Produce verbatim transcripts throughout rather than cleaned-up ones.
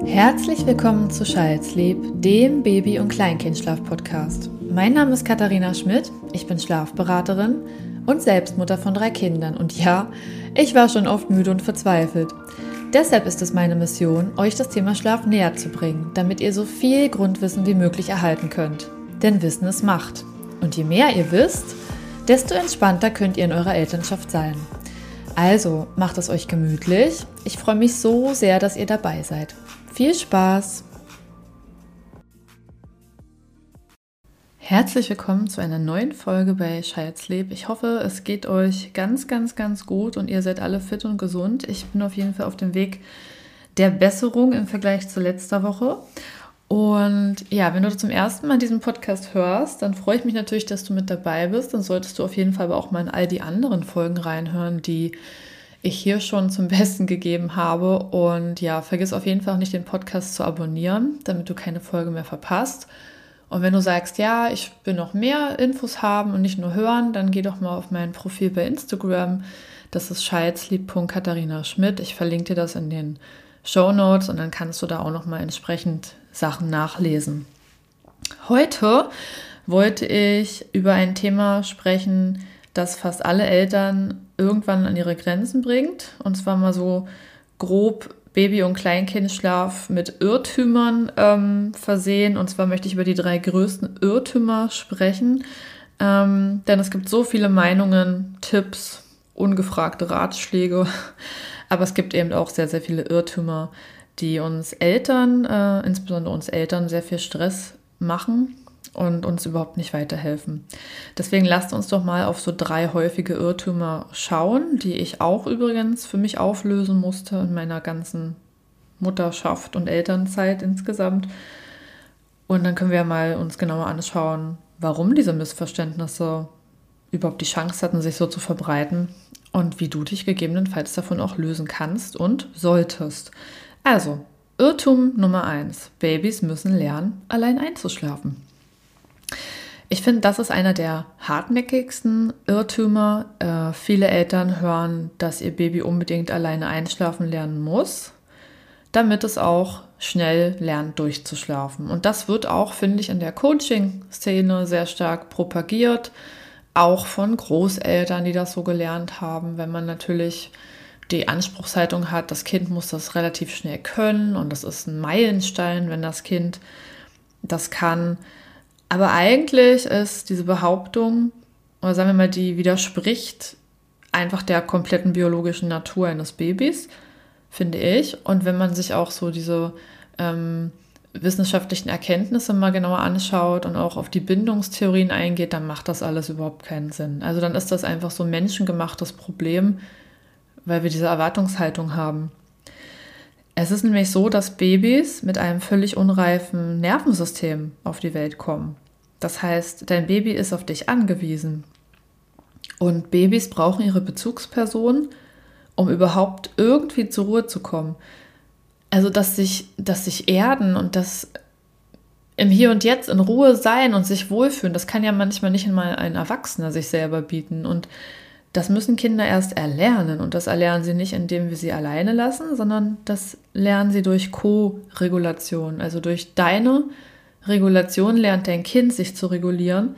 Herzlich willkommen zu Child's-Sleep, dem Baby- und Kleinkindschlaf-Podcast. Mein Name ist Katharina Schmidt, ich bin Schlafberaterin und Selbstmutter von drei Kindern. Und ja, ich war schon oft müde und verzweifelt. Deshalb ist es meine Mission, euch das Thema Schlaf näher zu bringen, damit ihr so viel Grundwissen wie möglich erhalten könnt. Denn Wissen ist Macht. Und je mehr ihr wisst, desto entspannter könnt ihr in eurer Elternschaft sein. Also, macht es euch gemütlich. Ich freue mich so sehr, dass ihr dabei seid. Viel Spaß! Herzlich willkommen zu einer neuen Folge bei Child's-Sleep. Ich hoffe, es geht euch ganz, ganz, ganz gut und ihr seid alle fit und gesund. Ich bin auf jeden Fall auf dem Weg der Besserung im Vergleich zu letzter Woche. Und ja, wenn du zum ersten Mal diesen Podcast hörst, dann freue ich mich natürlich, dass du mit dabei bist. Dann solltest du auf jeden Fall aber auch mal in all die anderen Folgen reinhören, die ich hier schon zum Besten gegeben habe. Und ja, vergiss auf jeden Fall auch nicht, den Podcast zu abonnieren, damit du keine Folge mehr verpasst. Und wenn du sagst, ja, ich will noch mehr Infos haben und nicht nur hören, dann geh doch mal auf mein Profil bei Instagram. Das ist childsleep punkt katharina schmidt. Ich verlinke dir das in den Shownotes und dann kannst du da auch noch mal entsprechend Sachen nachlesen. Heute wollte ich über ein Thema sprechen, das fast alle Eltern irgendwann an ihre Grenzen bringt. Und zwar mal so grob Baby- und Kleinkindschlaf mit Irrtümern ähm, versehen. Und zwar möchte ich über die drei größten Irrtümer sprechen. Ähm, denn es gibt so viele Meinungen, Tipps, ungefragte Ratschläge. Aber es gibt eben auch sehr, sehr viele Irrtümer, die uns Eltern, äh, insbesondere uns Eltern, sehr viel Stress machen und uns überhaupt nicht weiterhelfen. Deswegen lasst uns doch mal auf so drei häufige Irrtümer schauen, die ich auch übrigens für mich auflösen musste in meiner ganzen Mutterschaft und Elternzeit insgesamt. Und dann können wir mal uns genauer anschauen, warum diese Missverständnisse überhaupt die Chance hatten, sich so zu verbreiten und wie du dich gegebenenfalls davon auch lösen kannst und solltest. Also, Irrtum Nummer eins. Babys müssen lernen, allein einzuschlafen. Ich finde, das ist einer der hartnäckigsten Irrtümer. Äh, viele Eltern hören, dass ihr Baby unbedingt alleine einschlafen lernen muss, damit es auch schnell lernt, durchzuschlafen. Und das wird auch, finde ich, in der Coaching-Szene sehr stark propagiert, auch von Großeltern, die das so gelernt haben, wenn man natürlich die Anspruchshaltung hat, das Kind muss das relativ schnell können und das ist ein Meilenstein, wenn das Kind das kann. Aber eigentlich ist diese Behauptung, oder sagen wir mal, die widerspricht einfach der kompletten biologischen Natur eines Babys, finde ich. Und wenn man sich auch so diese ähm, wissenschaftlichen Erkenntnisse mal genauer anschaut und auch auf die Bindungstheorien eingeht, dann macht das alles überhaupt keinen Sinn. Also dann ist das einfach so ein menschengemachtes Problem, weil wir diese Erwartungshaltung haben. Es ist nämlich so, dass Babys mit einem völlig unreifen Nervensystem auf die Welt kommen. Das heißt, dein Baby ist auf dich angewiesen. Und Babys brauchen ihre Bezugsperson, um überhaupt irgendwie zur Ruhe zu kommen. Also, dass sich, dass sich erden und das im Hier und Jetzt in Ruhe sein und sich wohlfühlen, das kann ja manchmal nicht einmal ein Erwachsener sich selber bieten. Und das müssen Kinder erst erlernen. Und das erlernen sie nicht, indem wir sie alleine lassen, sondern das lernen sie durch Co-Regulation. Also durch deine Regulation lernt dein Kind, sich zu regulieren.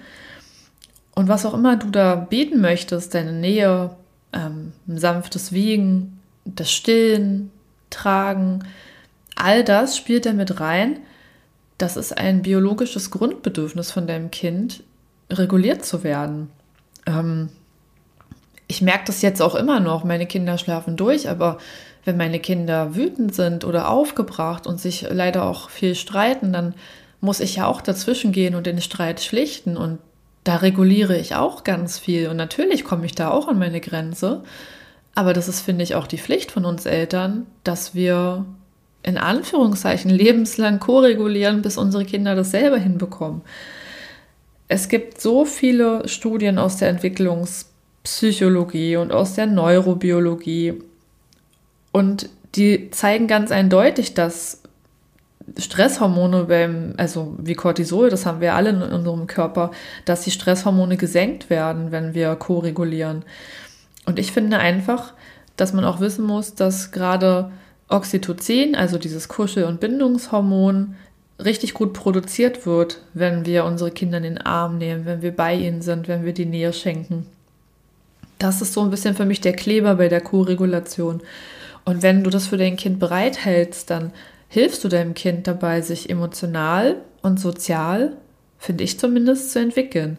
Und was auch immer du da bieten möchtest, deine Nähe, ähm, ein sanftes Wiegen, das Stillen, Tragen, all das spielt da mit rein. Das ist ein biologisches Grundbedürfnis von deinem Kind, reguliert zu werden. Ähm, Ich merke das jetzt auch immer noch, meine Kinder schlafen durch, aber wenn meine Kinder wütend sind oder aufgebracht und sich leider auch viel streiten, dann muss ich ja auch dazwischen gehen und den Streit schlichten und da reguliere ich auch ganz viel und natürlich komme ich da auch an meine Grenze, aber das ist, finde ich, auch die Pflicht von uns Eltern, dass wir in Anführungszeichen lebenslang ko-regulieren, bis unsere Kinder das selber hinbekommen. Es gibt so viele Studien aus der Entwicklungs- Psychologie und aus der Neurobiologie. Und die zeigen ganz eindeutig, dass Stresshormone beim, also wie Cortisol, das haben wir alle in unserem Körper, dass die Stresshormone gesenkt werden, wenn wir ko-regulieren. Und ich finde einfach, dass man auch wissen muss, dass gerade Oxytocin, also dieses Kuschel- und Bindungshormon, richtig gut produziert wird, wenn wir unsere Kinder in den Arm nehmen, wenn wir bei ihnen sind, wenn wir die Nähe schenken. Das ist so ein bisschen für mich der Kleber bei der Co-Regulation. Und wenn du das für dein Kind bereithältst, dann hilfst du deinem Kind dabei, sich emotional und sozial, finde ich zumindest, zu entwickeln.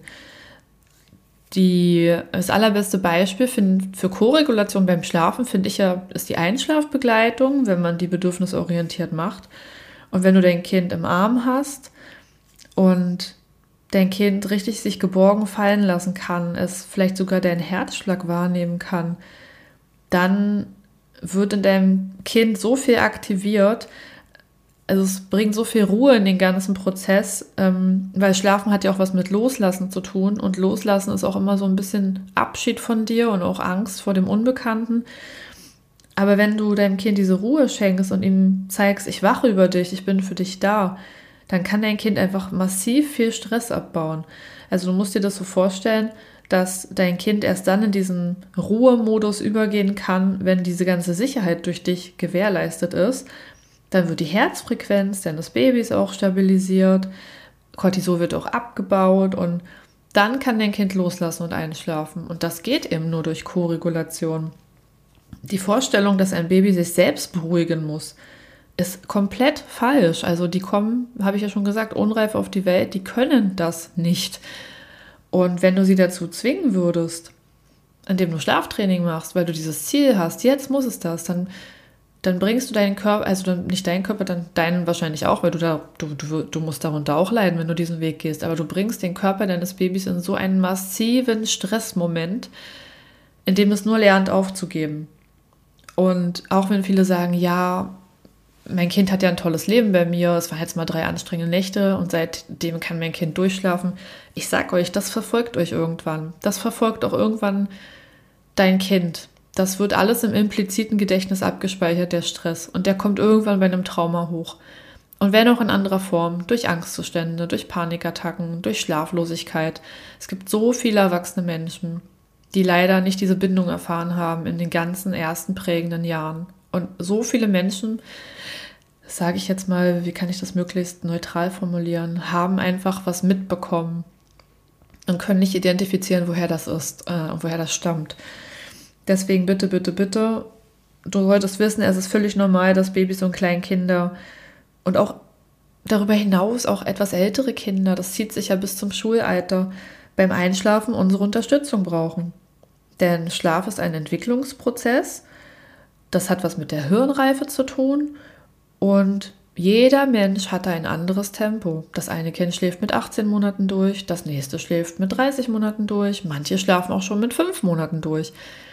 Die, das allerbeste Beispiel für, für Co-Regulation beim Schlafen, finde ich ja, ist die Einschlafbegleitung, wenn man die bedürfnisorientiert macht. Und wenn du dein Kind im Arm hast und dein Kind richtig sich geborgen fallen lassen kann, es vielleicht sogar deinen Herzschlag wahrnehmen kann, dann wird in deinem Kind so viel aktiviert, also es bringt so viel Ruhe in den ganzen Prozess, ähm, weil Schlafen hat ja auch was mit Loslassen zu tun und Loslassen ist auch immer so ein bisschen Abschied von dir und auch Angst vor dem Unbekannten. Aber wenn du deinem Kind diese Ruhe schenkst und ihm zeigst, ich wache über dich, ich bin für dich da, dann kann dein Kind einfach massiv viel Stress abbauen. Also du musst dir das so vorstellen, dass dein Kind erst dann in diesen Ruhemodus übergehen kann, wenn diese ganze Sicherheit durch dich gewährleistet ist. Dann wird die Herzfrequenz deines Babys auch stabilisiert, Cortisol wird auch abgebaut und dann kann dein Kind loslassen und einschlafen. Und das geht eben nur durch Co-Regulation. Die Vorstellung, dass ein Baby sich selbst beruhigen muss, ist komplett falsch. Also die kommen, habe ich ja schon gesagt, unreif auf die Welt, die können das nicht. Und wenn du sie dazu zwingen würdest, indem du Schlaftraining machst, weil du dieses Ziel hast, jetzt muss es das, dann, dann bringst du deinen Körper, also dann nicht deinen Körper, dann deinen wahrscheinlich auch, weil du da, du, du, du musst darunter auch leiden, wenn du diesen Weg gehst, aber du bringst den Körper deines Babys in so einen massiven Stressmoment, in dem es nur lernt aufzugeben. Und auch wenn viele sagen, ja, mein Kind hat ja ein tolles Leben bei mir, es waren jetzt mal drei anstrengende Nächte und seitdem kann mein Kind durchschlafen. Ich sag euch, das verfolgt euch irgendwann. Das verfolgt auch irgendwann dein Kind. Das wird alles im impliziten Gedächtnis abgespeichert, der Stress. Und der kommt irgendwann bei einem Trauma hoch. Und wenn auch in anderer Form, durch Angstzustände, durch Panikattacken, durch Schlaflosigkeit. Es gibt so viele erwachsene Menschen, die leider nicht diese Bindung erfahren haben in den ganzen ersten prägenden Jahren. Und so viele Menschen, sage ich jetzt mal, wie kann ich das möglichst neutral formulieren, haben einfach was mitbekommen und können nicht identifizieren, woher das ist äh, und woher das stammt. Deswegen bitte, bitte, bitte, du solltest wissen, es ist völlig normal, dass Babys und Kleinkinder und auch darüber hinaus auch etwas ältere Kinder, das zieht sich ja bis zum Schulalter, beim Einschlafen unsere Unterstützung brauchen. Denn Schlaf ist ein Entwicklungsprozess, das hat was mit der Hirnreife zu tun und jeder Mensch hat ein anderes Tempo. Das eine Kind schläft mit achtzehn Monaten durch, das nächste schläft mit dreißig Monaten durch, manche schlafen auch schon mit fünf Monaten durch.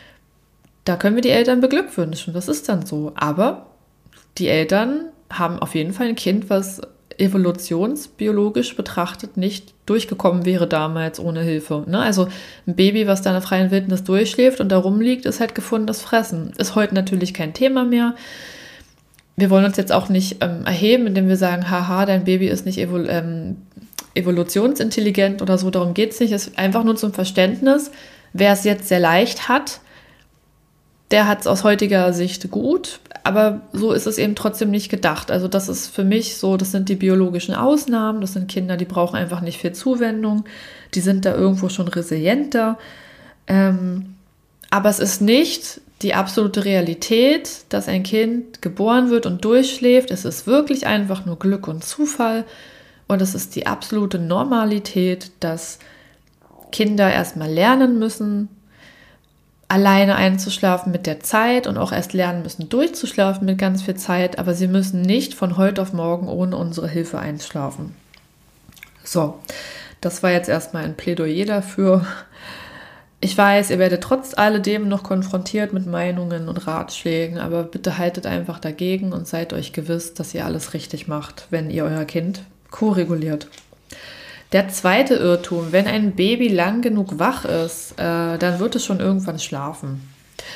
Da können wir die Eltern beglückwünschen, das ist dann so. Aber die Eltern haben auf jeden Fall ein Kind, was evolutionsbiologisch betrachtet nicht durchgekommen wäre damals ohne Hilfe. Ne? Also ein Baby, was da in der freien Wildnis durchschläft und da rumliegt, ist halt gefundenes Fressen. Ist heute natürlich kein Thema mehr. Wir wollen uns jetzt auch nicht ähm, erheben, indem wir sagen, haha, dein Baby ist nicht evol- ähm, evolutionsintelligent oder so, darum geht es nicht. Es ist einfach nur zum Verständnis, wer es jetzt sehr leicht hat, der hat es aus heutiger Sicht gut, aber so ist es eben trotzdem nicht gedacht. Also das ist für mich so, das sind die biologischen Ausnahmen, das sind Kinder, die brauchen einfach nicht viel Zuwendung, die sind da irgendwo schon resilienter. Ähm, aber es ist nicht die absolute Realität, dass ein Kind geboren wird und durchschläft. Es ist wirklich einfach nur Glück und Zufall und es ist die absolute Normalität, dass Kinder erstmal lernen müssen, alleine einzuschlafen mit der Zeit und auch erst lernen müssen, durchzuschlafen mit ganz viel Zeit, aber sie müssen nicht von heute auf morgen ohne unsere Hilfe einschlafen. So, das war jetzt erstmal ein Plädoyer dafür. Ich weiß, ihr werdet trotz alledem noch konfrontiert mit Meinungen und Ratschlägen, aber bitte haltet einfach dagegen und seid euch gewiss, dass ihr alles richtig macht, wenn ihr euer Kind ko-reguliert. Der zweite Irrtum, wenn ein Baby lang genug wach ist, äh, dann wird es schon irgendwann schlafen.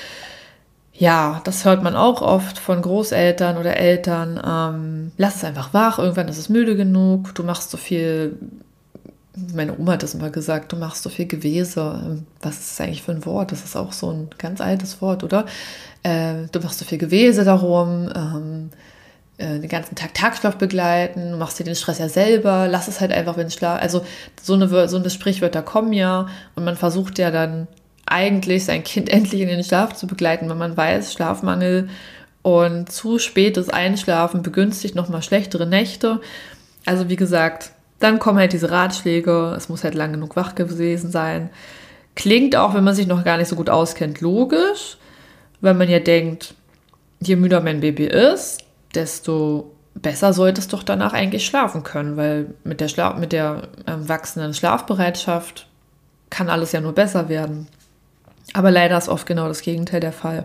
Ja, das hört man auch oft von Großeltern oder Eltern. Ähm, lass es einfach wach, irgendwann ist es müde genug, du machst so viel meine Oma hat das immer gesagt, du machst so viel Gewese. Was ist das eigentlich für ein Wort? Das ist auch so ein ganz altes Wort, oder? Äh, du machst so viel Gewese darum, ähm, äh, den ganzen Tag Tagschlaf begleiten, du machst dir den Stress ja selber, lass es halt einfach, wenn Schlaf... Also so eine, so eine Sprichwörter kommen ja und man versucht ja dann eigentlich sein Kind endlich in den Schlaf zu begleiten, wenn man weiß, Schlafmangel und zu spätes Einschlafen begünstigt nochmal schlechtere Nächte. Also wie gesagt, dann kommen halt diese Ratschläge, es muss halt lang genug wach gewesen sein. Klingt auch, wenn man sich noch gar nicht so gut auskennt, logisch, weil man ja denkt, je müder mein Baby ist, desto besser sollte es doch danach eigentlich schlafen können, weil mit der, Schla- mit der ähm, wachsenden Schlafbereitschaft kann alles ja nur besser werden. Aber leider ist oft genau das Gegenteil der Fall.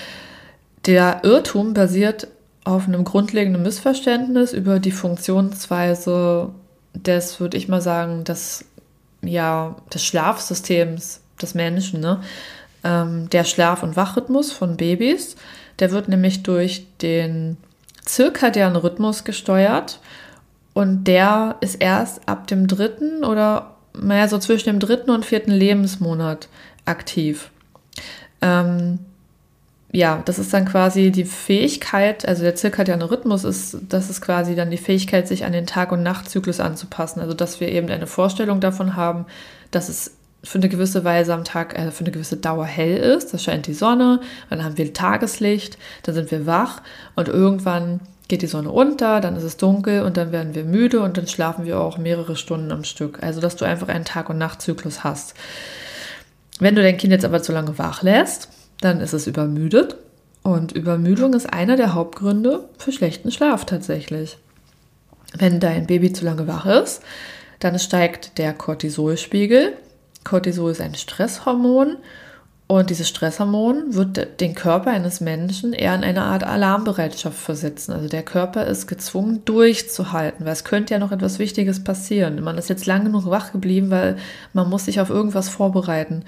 Der Irrtum basiert auf einem grundlegenden Missverständnis über die Funktionsweise des, würde ich mal sagen, des, ja, des Schlafsystems des Menschen. Ne? Ähm, der Schlaf- und Wachrhythmus von Babys, der wird nämlich durch den zirkadianen Rhythmus gesteuert und der ist erst ab dem dritten oder naja, so zwischen dem dritten und vierten Lebensmonat aktiv. Ähm, ja, das ist dann quasi die Fähigkeit, also der zirkadiane Rhythmus ist, das ist quasi dann die Fähigkeit, sich an den Tag- und Nachtzyklus anzupassen. Also dass wir eben eine Vorstellung davon haben, dass es für eine gewisse Weise am Tag, äh, für eine gewisse Dauer hell ist. Da scheint die Sonne, dann haben wir Tageslicht, dann sind wir wach und irgendwann geht die Sonne unter, dann ist es dunkel und dann werden wir müde und dann schlafen wir auch mehrere Stunden am Stück. Also dass du einfach einen Tag- und Nachtzyklus hast. Wenn du dein Kind jetzt aber zu lange wach lässt, dann ist es übermüdet. Und Übermüdung ist einer der Hauptgründe für schlechten Schlaf tatsächlich. Wenn dein Baby zu lange wach ist, dann steigt der Cortisolspiegel. Cortisol ist ein Stresshormon und dieses Stresshormon wird den Körper eines Menschen eher in eine Art Alarmbereitschaft versetzen. Also der Körper ist gezwungen durchzuhalten, weil es könnte ja noch etwas Wichtiges passieren. Man ist jetzt lange genug wach geblieben, weil man muss sich auf irgendwas vorbereiten.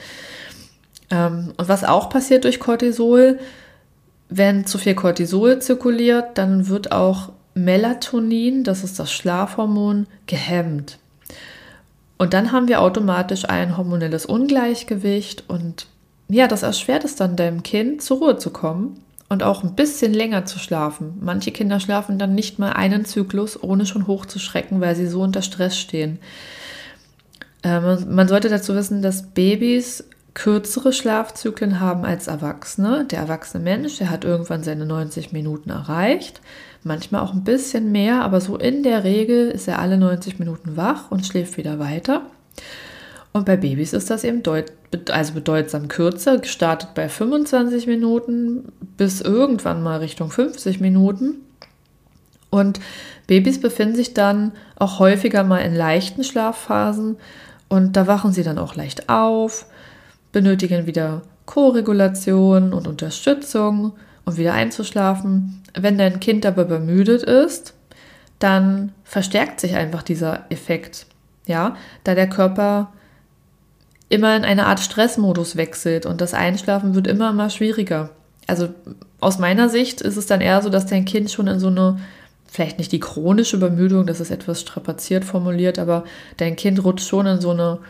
Und was auch passiert durch Cortisol, wenn zu viel Cortisol zirkuliert, dann wird auch Melatonin, das ist das Schlafhormon, gehemmt. Und dann haben wir automatisch ein hormonelles Ungleichgewicht und ja, das erschwert es dann deinem Kind, zur Ruhe zu kommen und auch ein bisschen länger zu schlafen. Manche Kinder schlafen dann nicht mal einen Zyklus, ohne schon hochzuschrecken, weil sie so unter Stress stehen. Ähm, man sollte dazu wissen, dass Babys kürzere Schlafzyklen haben als Erwachsene. Der erwachsene Mensch, der hat irgendwann seine neunzig Minuten erreicht, manchmal auch ein bisschen mehr, aber so in der Regel ist er alle neunzig Minuten wach und schläft wieder weiter. Und bei Babys ist das eben deut- also bedeutsam kürzer, gestartet bei fünfundzwanzig Minuten bis irgendwann mal Richtung fünfzig Minuten. Und Babys befinden sich dann auch häufiger mal in leichten Schlafphasen und da wachen sie dann auch leicht auf, benötigen wieder Koregulation und Unterstützung, um wieder einzuschlafen. Wenn dein Kind aber übermüdet ist, dann verstärkt sich einfach dieser Effekt, ja, da der Körper immer in eine Art Stressmodus wechselt und das Einschlafen wird immer immer schwieriger. Also aus meiner Sicht ist es dann eher so, dass dein Kind schon in so eine, vielleicht nicht die chronische Übermüdung, das ist etwas strapaziert formuliert, aber dein Kind rutscht schon in so eine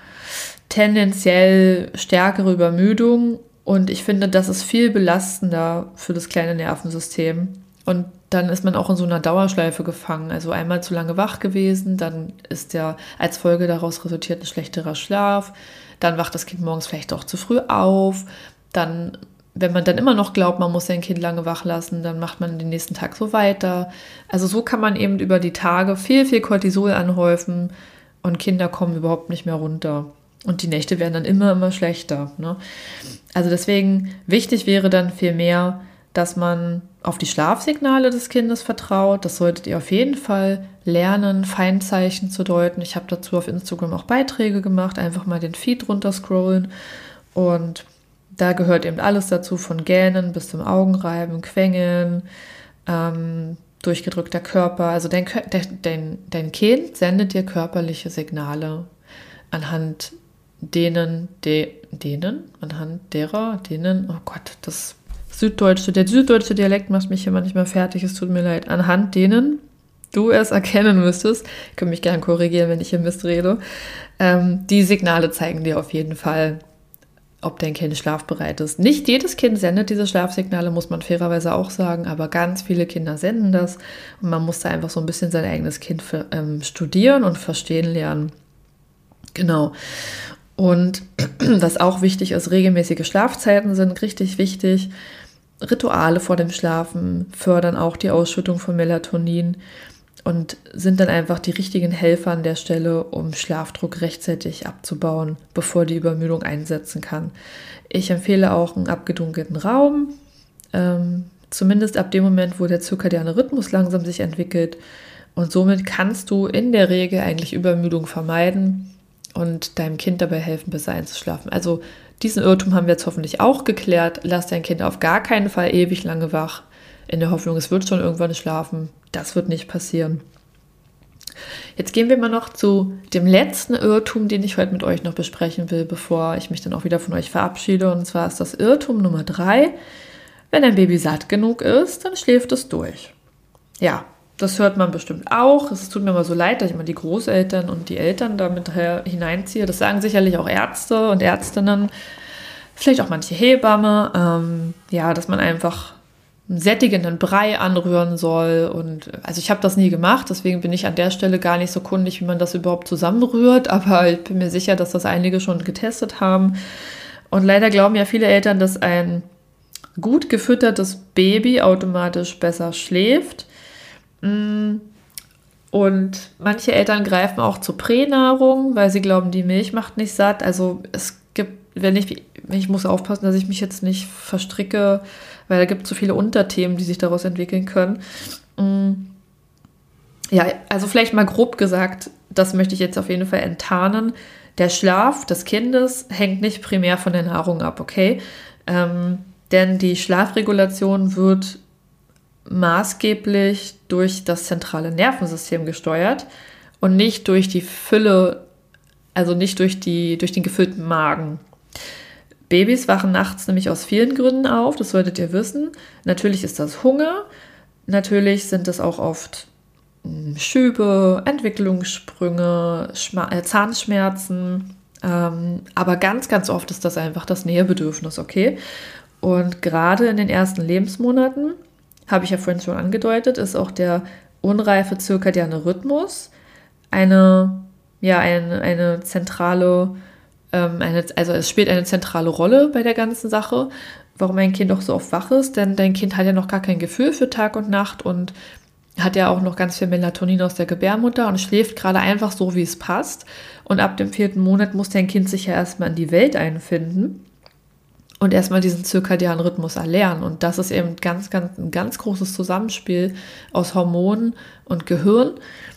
tendenziell stärkere Übermüdung und ich finde, das ist viel belastender für das kleine Nervensystem und dann ist man auch in so einer Dauerschleife gefangen, also einmal zu lange wach gewesen, dann ist ja als Folge daraus resultiert ein schlechterer Schlaf, dann wacht das Kind morgens vielleicht auch zu früh auf, dann, wenn man dann immer noch glaubt, man muss sein Kind lange wach lassen, dann macht man den nächsten Tag so weiter. Also so kann man eben über die Tage viel, viel Cortisol anhäufen und Kinder kommen überhaupt nicht mehr runter. Und die Nächte werden dann immer, immer schlechter. Ne? Also deswegen wichtig wäre dann viel mehr, dass man auf die Schlafsignale des Kindes vertraut. Das solltet ihr auf jeden Fall lernen, Feinzeichen zu deuten. Ich habe dazu auf Instagram auch Beiträge gemacht, einfach mal den Feed runterscrollen und da gehört eben alles dazu, von Gähnen bis zum Augenreiben, Quengeln, ähm, durchgedrückter Körper. Also dein, dein, dein Kind sendet dir körperliche Signale anhand denen, de, denen, anhand derer, denen, oh Gott, das Süddeutsche, der süddeutsche Dialekt macht mich hier manchmal fertig, es tut mir leid, anhand denen du es erkennen müsstest, ich kann mich gerne korrigieren, wenn ich hier Mist rede, ähm, die Signale zeigen dir auf jeden Fall, ob dein Kind schlafbereit ist. Nicht jedes Kind sendet diese Schlafsignale, muss man fairerweise auch sagen, aber ganz viele Kinder senden das und man muss da einfach so ein bisschen sein eigenes Kind für, ähm, studieren und verstehen lernen. Genau. Und was auch wichtig ist, regelmäßige Schlafzeiten sind richtig wichtig. Rituale vor dem Schlafen fördern auch die Ausschüttung von Melatonin und sind dann einfach die richtigen Helfer an der Stelle, um Schlafdruck rechtzeitig abzubauen, bevor die Übermüdung einsetzen kann. Ich empfehle auch einen abgedunkelten Raum, ähm, zumindest ab dem Moment, wo der zirkadiane Rhythmus langsam sich entwickelt. Und somit kannst du in der Regel eigentlich Übermüdung vermeiden und deinem Kind dabei helfen, besser einzuschlafen. Also diesen Irrtum haben wir jetzt hoffentlich auch geklärt. Lass dein Kind auf gar keinen Fall ewig lange wach, in der Hoffnung, es wird schon irgendwann schlafen. Das wird nicht passieren. Jetzt gehen wir mal noch zu dem letzten Irrtum, den ich heute mit euch noch besprechen will, bevor ich mich dann auch wieder von euch verabschiede. Und zwar ist das Irrtum Nummer drei. Wenn ein Baby satt genug ist, dann schläft es durch. Ja, das hört man bestimmt auch. Es tut mir immer so leid, dass ich immer die Großeltern und die Eltern damit hineinziehe. Das sagen sicherlich auch Ärzte und Ärztinnen, vielleicht auch manche Hebamme. Ähm, ja, dass man einfach einen sättigenden Brei anrühren soll. Und also ich habe das nie gemacht, deswegen bin ich an der Stelle gar nicht so kundig, wie man das überhaupt zusammenrührt. Aber ich bin mir sicher, dass das einige schon getestet haben. Und leider glauben ja viele Eltern, dass ein gut gefüttertes Baby automatisch besser schläft. Und manche Eltern greifen auch zur Pränahrung, weil sie glauben, die Milch macht nicht satt. Also es gibt, wenn ich, ich muss aufpassen, dass ich mich jetzt nicht verstricke, weil da gibt es so viele Unterthemen, die sich daraus entwickeln können. Ja, also vielleicht mal grob gesagt, das möchte ich jetzt auf jeden Fall enttarnen. Der Schlaf des Kindes hängt nicht primär von der Nahrung ab, okay? Ähm, denn die Schlafregulation wird maßgeblich durch das zentrale Nervensystem gesteuert und nicht durch die Fülle, also nicht durch, die, durch den gefüllten Magen. Babys wachen nachts nämlich aus vielen Gründen auf, das solltet ihr wissen. Natürlich ist das Hunger, natürlich sind es auch oft Schübe, Entwicklungssprünge, Schma- äh, Zahnschmerzen, ähm, aber ganz, ganz oft ist das einfach das Nähebedürfnis, okay? Und gerade in den ersten Lebensmonaten, habe ich ja vorhin schon angedeutet, ist auch der unreife zirkadiane Rhythmus eine, ja, eine, eine zentrale, ähm, eine, also es spielt eine zentrale Rolle bei der ganzen Sache, warum ein Kind auch so oft wach ist, denn dein Kind hat ja noch gar kein Gefühl für Tag und Nacht und hat ja auch noch ganz viel Melatonin aus der Gebärmutter und schläft gerade einfach so, wie es passt. Und ab dem vierten Monat muss dein Kind sich ja erstmal in die Welt einfinden und erstmal diesen zirkadianen Rhythmus erlernen. Und das ist eben ganz, ganz, ein ganz großes Zusammenspiel aus Hormonen und Gehirn.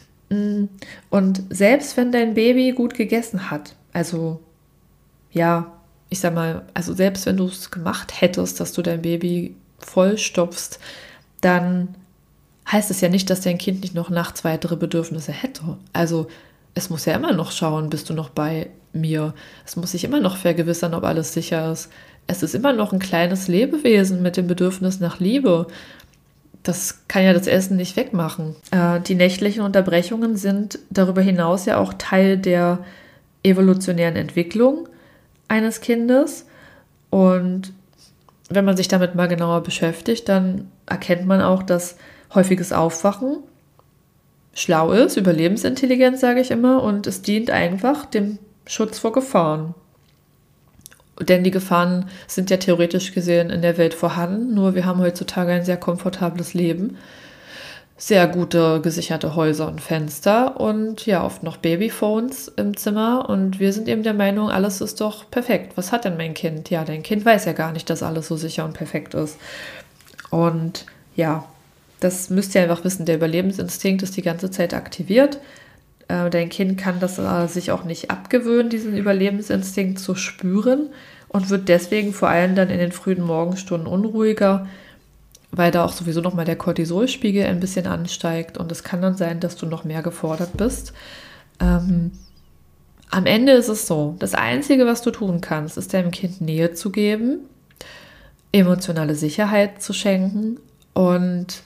Und selbst wenn dein Baby gut gegessen hat, also ja, ich sag mal, also selbst wenn du es gemacht hättest, dass du dein Baby vollstopfst, dann heißt es ja nicht, dass dein Kind nicht noch nachts weitere Bedürfnisse hätte. Also es muss ja immer noch schauen, bist du noch bei mir? Es muss sich immer noch vergewissern, ob alles sicher ist. Es ist immer noch ein kleines Lebewesen mit dem Bedürfnis nach Liebe. Das kann ja das Essen nicht wegmachen. Äh, die nächtlichen Unterbrechungen sind darüber hinaus ja auch Teil der evolutionären Entwicklung eines Kindes. Und wenn man sich damit mal genauer beschäftigt, dann erkennt man auch, dass häufiges Aufwachen schlau ist, Überlebensintelligenz, sage ich immer, und es dient einfach dem Schutz vor Gefahren. Denn die Gefahren sind ja theoretisch gesehen in der Welt vorhanden, nur wir haben heutzutage ein sehr komfortables Leben, sehr gute gesicherte Häuser und Fenster und ja, oft noch Babyphones im Zimmer und wir sind eben der Meinung, alles ist doch perfekt. Was hat denn mein Kind? Ja, dein Kind weiß ja gar nicht, dass alles so sicher und perfekt ist. Und ja, das müsst ihr einfach wissen, der Überlebensinstinkt ist die ganze Zeit aktiviert. Äh, dein Kind kann das äh, sich auch nicht abgewöhnen, diesen Überlebensinstinkt zu spüren und wird deswegen vor allem dann in den frühen Morgenstunden unruhiger, weil da auch sowieso nochmal der Cortisolspiegel ein bisschen ansteigt und es kann dann sein, dass du noch mehr gefordert bist. Ähm, am Ende ist es so, das Einzige, was du tun kannst, ist deinem Kind Nähe zu geben, emotionale Sicherheit zu schenken und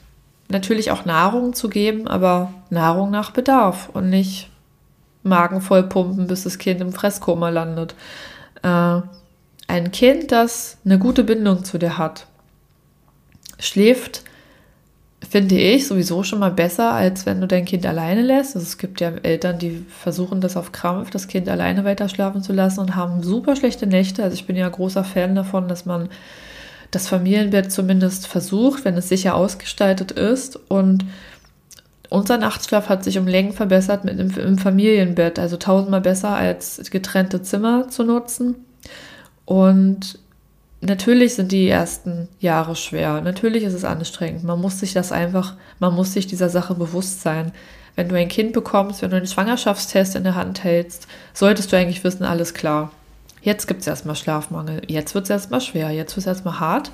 natürlich auch Nahrung zu geben, aber Nahrung nach Bedarf und nicht Magen vollpumpen, bis das Kind im Fresskoma landet. Äh, ein Kind, das eine gute Bindung zu dir hat, schläft, finde ich, sowieso schon mal besser, als wenn du dein Kind alleine lässt. Also es gibt ja Eltern, die versuchen das auf Krampf, das Kind alleine weiter schlafen zu lassen und haben super schlechte Nächte. Also ich bin ja großer Fan davon, dass man das Familienbett zumindest versucht, wenn es sicher ausgestaltet ist. Und unser Nachtschlaf hat sich um Längen verbessert mit im, im Familienbett, also tausendmal besser als getrennte Zimmer zu nutzen. Und natürlich sind die ersten Jahre schwer. Natürlich ist es anstrengend. Man muss sich das einfach, man muss sich dieser Sache bewusst sein. Wenn du ein Kind bekommst, wenn du einen Schwangerschaftstest in der Hand hältst, solltest du eigentlich wissen, alles klar. Jetzt gibt es erstmal Schlafmangel. Jetzt wird es erstmal schwer. Jetzt wird es erstmal hart.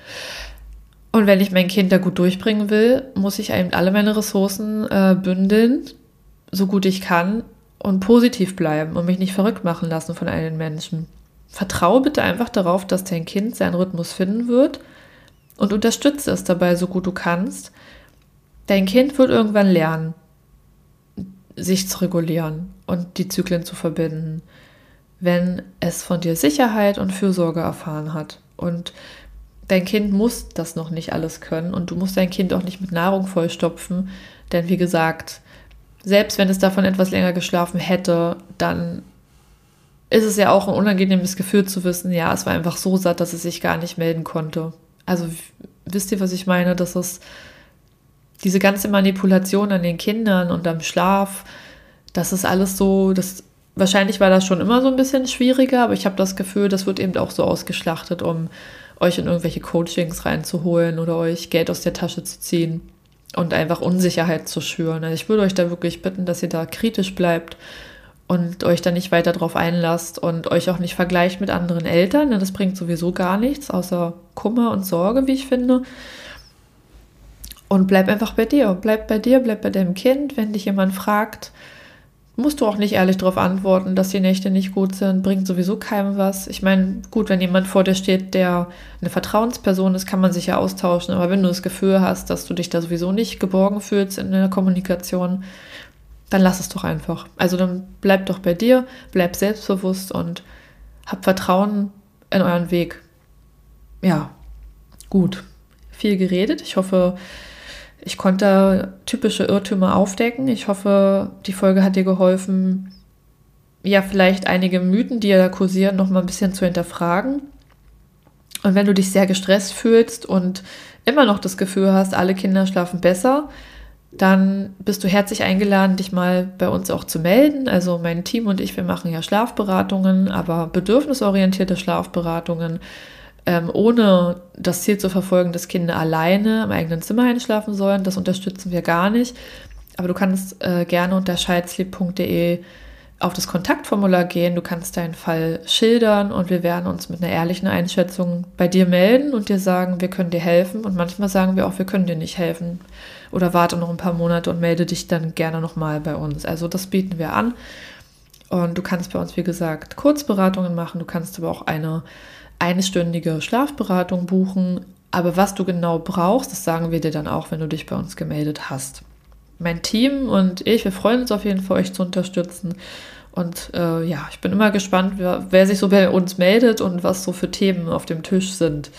Und wenn ich mein Kind da gut durchbringen will, muss ich eben alle meine Ressourcen äh, bündeln, so gut ich kann, und positiv bleiben und mich nicht verrückt machen lassen von allen Menschen. Vertraue bitte einfach darauf, dass dein Kind seinen Rhythmus finden wird und unterstütze es dabei, so gut du kannst. Dein Kind wird irgendwann lernen, sich zu regulieren und die Zyklen zu verbinden, wenn es von dir Sicherheit und Fürsorge erfahren hat. Und dein Kind muss das noch nicht alles können und du musst dein Kind auch nicht mit Nahrung vollstopfen, denn wie gesagt, selbst wenn es davon etwas länger geschlafen hätte, dann ist es ja auch ein unangenehmes Gefühl zu wissen, ja, es war einfach so satt, dass es sich gar nicht melden konnte. Also wisst ihr, was ich meine? Dass es diese ganze Manipulation an den Kindern und am Schlaf, das ist alles so, das, wahrscheinlich war das schon immer so ein bisschen schwieriger, aber ich habe das Gefühl, das wird eben auch so ausgeschlachtet, um euch in irgendwelche Coachings reinzuholen oder euch Geld aus der Tasche zu ziehen und einfach Unsicherheit zu schüren. Also ich würde euch da wirklich bitten, dass ihr da kritisch bleibt und euch da nicht weiter drauf einlasst und euch auch nicht vergleicht mit anderen Eltern, denn das bringt sowieso gar nichts, außer Kummer und Sorge, wie ich finde. Und bleib einfach bei dir, bleib bei dir, bleib bei deinem Kind. Wenn dich jemand fragt, musst du auch nicht ehrlich darauf antworten, dass die Nächte nicht gut sind, bringt sowieso keinem was. Ich meine, gut, wenn jemand vor dir steht, der eine Vertrauensperson ist, kann man sich ja austauschen, aber wenn du das Gefühl hast, dass du dich da sowieso nicht geborgen fühlst in der Kommunikation, dann lass es doch einfach. Also dann bleib doch bei dir, bleib selbstbewusst und hab Vertrauen in euren Weg. Ja, gut. Viel geredet. Ich hoffe, ich konnte typische Irrtümer aufdecken. Ich hoffe, die Folge hat dir geholfen, ja, vielleicht einige Mythen, die ja da kursieren, noch mal ein bisschen zu hinterfragen. Und wenn du dich sehr gestresst fühlst und immer noch das Gefühl hast, alle Kinder schlafen besser, dann bist du herzlich eingeladen, dich mal bei uns auch zu melden. Also mein Team und ich, wir machen ja Schlafberatungen, aber bedürfnisorientierte Schlafberatungen, ähm, ohne das Ziel zu verfolgen, dass Kinder alleine im eigenen Zimmer einschlafen sollen. Das unterstützen wir gar nicht. Aber du kannst äh, gerne unter child-sleep punkt de auf das Kontaktformular gehen. Du kannst deinen Fall schildern und wir werden uns mit einer ehrlichen Einschätzung bei dir melden und dir sagen, wir können dir helfen. Und manchmal sagen wir auch, wir können dir nicht helfen. Oder warte noch ein paar Monate und melde dich dann gerne nochmal bei uns. Also das bieten wir an. Und du kannst bei uns, wie gesagt, Kurzberatungen machen. Du kannst aber auch eine einstündige Schlafberatung buchen. Aber was du genau brauchst, das sagen wir dir dann auch, wenn du dich bei uns gemeldet hast. Mein Team und ich, wir freuen uns auf jeden Fall, euch zu unterstützen. Und äh, ja, ich bin immer gespannt, wer, wer sich so bei uns meldet und was so für Themen auf dem Tisch sind.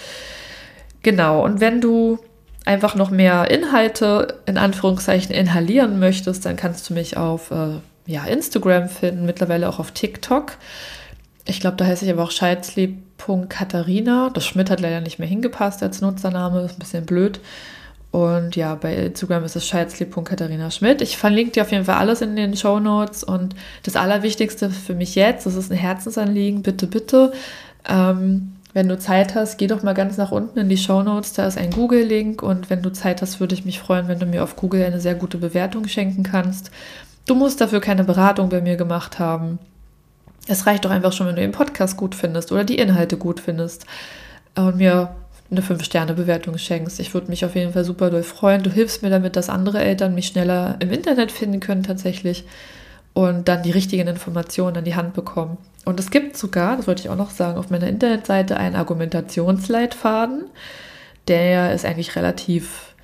Genau, und wenn du einfach noch mehr Inhalte, in Anführungszeichen, inhalieren möchtest, dann kannst du mich auf äh, ja, Instagram finden, mittlerweile auch auf TikTok. Ich glaube, da heiße ich aber auch child-sleep punkt katharina. Das Schmidt hat leider nicht mehr hingepasst als Nutzername, ist ein bisschen blöd. Und ja, bei Instagram ist es child-sleep punkt katharina schmidt. Ich verlinke dir auf jeden Fall alles in den Shownotes. Und das Allerwichtigste für mich jetzt, das ist ein Herzensanliegen, bitte, bitte, ähm, wenn du Zeit hast, geh doch mal ganz nach unten in die Shownotes, da ist ein Google-Link und wenn du Zeit hast, würde ich mich freuen, wenn du mir auf Google eine sehr gute Bewertung schenken kannst. Du musst dafür keine Beratung bei mir gemacht haben. Es reicht doch einfach schon, wenn du den Podcast gut findest oder die Inhalte gut findest und mir eine fünf Sterne Bewertung schenkst. Ich würde mich auf jeden Fall super doll freuen. Du hilfst mir damit, dass andere Eltern mich schneller im Internet finden können tatsächlich und dann die richtigen Informationen an die Hand bekommen. Und es gibt sogar, das wollte ich auch noch sagen, auf meiner Internetseite einen Argumentationsleitfaden. Der ist eigentlich relativ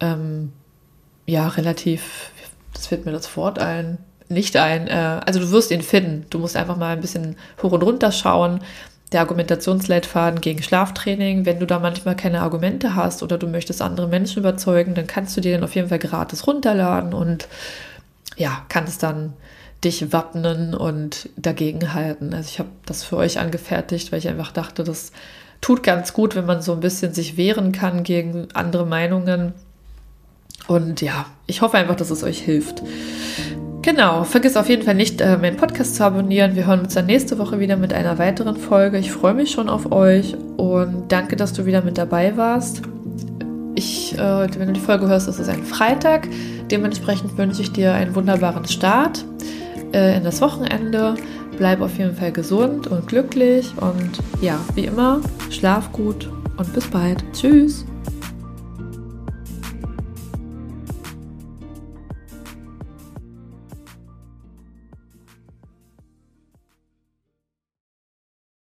ähm, ja, relativ, das fällt mir das Wort ein, nicht ein, äh, also du wirst ihn finden. Du musst einfach mal ein bisschen hoch und runter schauen. Der Argumentationsleitfaden gegen Schlaftraining, wenn du da manchmal keine Argumente hast oder du möchtest andere Menschen überzeugen, dann kannst du dir den auf jeden Fall gratis runterladen und ja, kannst dann dich wappnen und dagegen halten. Also ich habe das für euch angefertigt, weil ich einfach dachte, das tut ganz gut, wenn man so ein bisschen sich wehren kann gegen andere Meinungen. Und ja, ich hoffe einfach, dass es euch hilft. Genau, vergiss auf jeden Fall nicht, äh, meinen Podcast zu abonnieren. Wir hören uns dann nächste Woche wieder mit einer weiteren Folge. Ich freue mich schon auf euch und danke, dass du wieder mit dabei warst. Ich, äh, wenn du die Folge hörst, ist es ein Freitag. Dementsprechend wünsche ich dir einen wunderbaren Start äh, in das Wochenende. Bleib auf jeden Fall gesund und glücklich und ja, wie immer, schlaf gut und bis bald. Tschüss!